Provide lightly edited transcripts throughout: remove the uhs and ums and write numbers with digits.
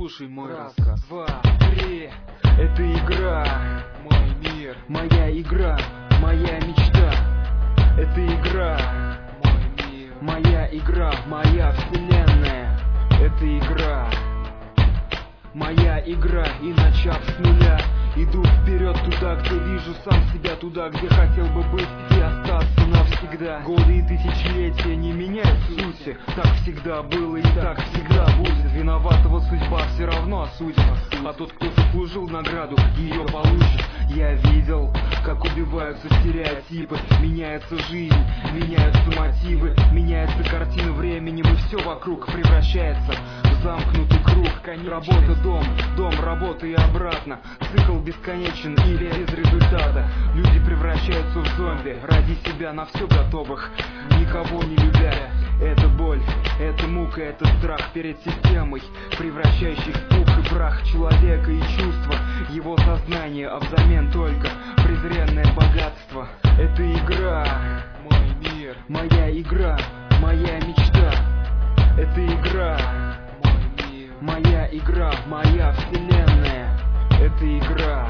Слушай мой Раз, рассказ. два, три. Это игра, Мой мир, моя игра, моя мечта. Это игра, мой мир, моя игра, моя вселенная. Это игра, моя игра. И начав с нуля, иду вперед туда, где вижу сам себя, туда, где хотел бы быть и остаться навсегда. Годы и тысячелетия не меняют сути. Так всегда было и так всегда будет. Виноватого судьба все равно осудит, а тот, кто заслужил награду, ее получит. Я видел, как убиваются стереотипы, меняется жизнь, меняются мотивы, меняется картина временем, и все вокруг превращается в замкнутый круг. Работа, дом, дом, работа и обратно. Цикл бесконечен или без результата. Люди превращаются в зомби, ради себя на все готовых, никого не любя. Это боль, это мука, это страх перед системой, превращающий в пух и прах человека и чувства, его сознание, а взамен только презренное богатство. Это игра, мой мир, моя игра, моя мечта. Это игра, мой мир, моя игра, моя вселенная. Это игра,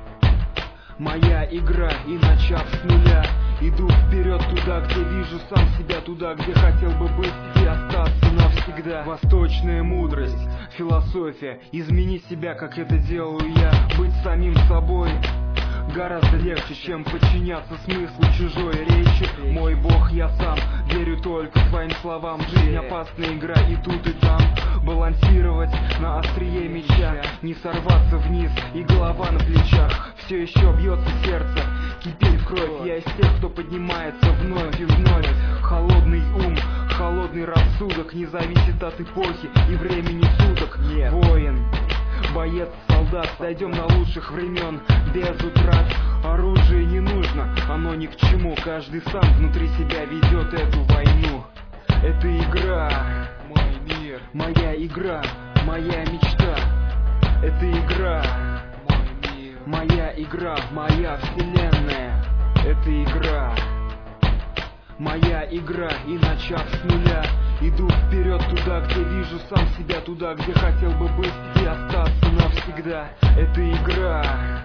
моя игра. И начав с нуля, иду вперед туда, где вижу сам себя, туда, где хотел бы быть и остаться навсегда. Восточная мудрость, философия, измени себя, как это делаю я. Быть самим собой гораздо легче, чем подчиняться смыслу чужой речи. Мой бог я сам, верю только своим словам. Жизнь опасная игра и тут и там. Балансировать на острие меча, не сорваться вниз и голова на плечах. Все еще бьется сердце, кипит кровь. Я из тех, кто поднимается вновь и вновь. Холодный ум, холодный рассудок не зависит от эпохи и времени суток. Воин, боец, солдат, дойдем до лучших времен без утрат. Оружие не нужно, оно ни к чему. Каждый сам внутри себя ведет эту войну. Это игра, мой мир, моя игра, моя мечта. Это игра, мой мир, моя игра, моя вселенная. Это игра, моя игра. И начав с нуля, иду вперед туда, где вижу сам себя, туда, где хотел бы быть и остаться навсегда. Это игра,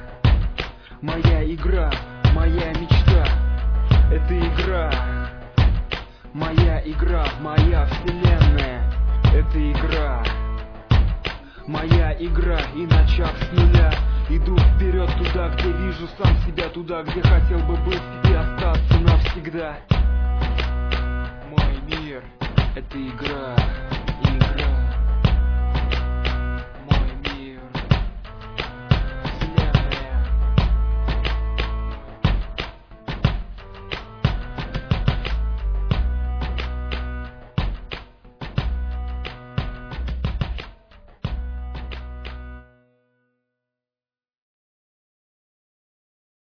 моя игра, моя мечта. Это игра, моя игра, моя вселенная. Это игра, моя игра. И начав с нуля, иду вперед туда, где вижу сам себя, туда, где хотел бы быть и остаться навсегда. мой мир. Это игра, игра.